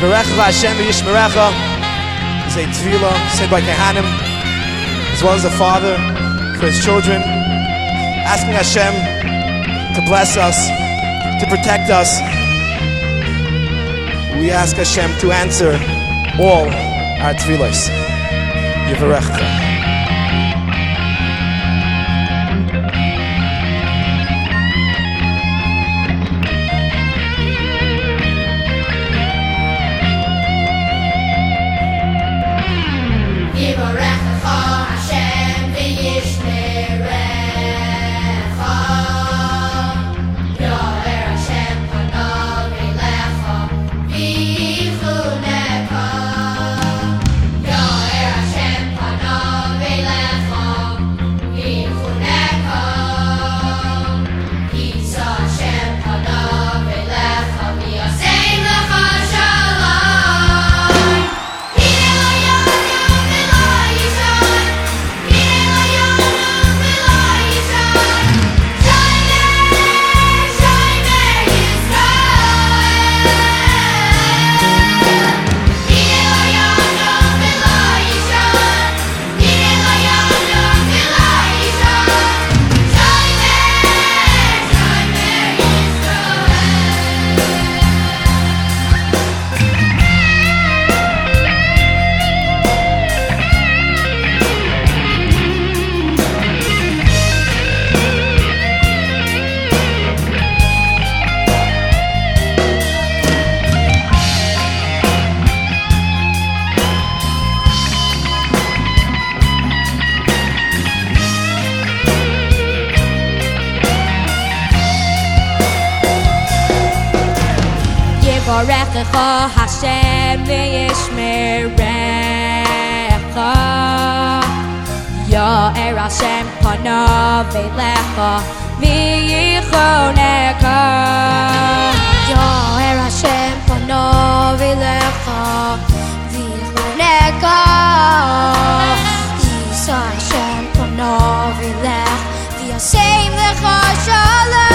Yivarecha Hashem v'yishmerecha is a tefillah said by Kehanim as well as the father for his children, asking Hashem to bless us, to protect us. We ask Hashem to answer all our tefillahs. Yivarecha. Yivarechecha Hashem v'yishmerecha Yo'er Hashem panav elecha v'yichoneka Yo'er Hashem panav elecha v'yichoneka Yisa Hashem panav elecha v'yaseim lecha shalom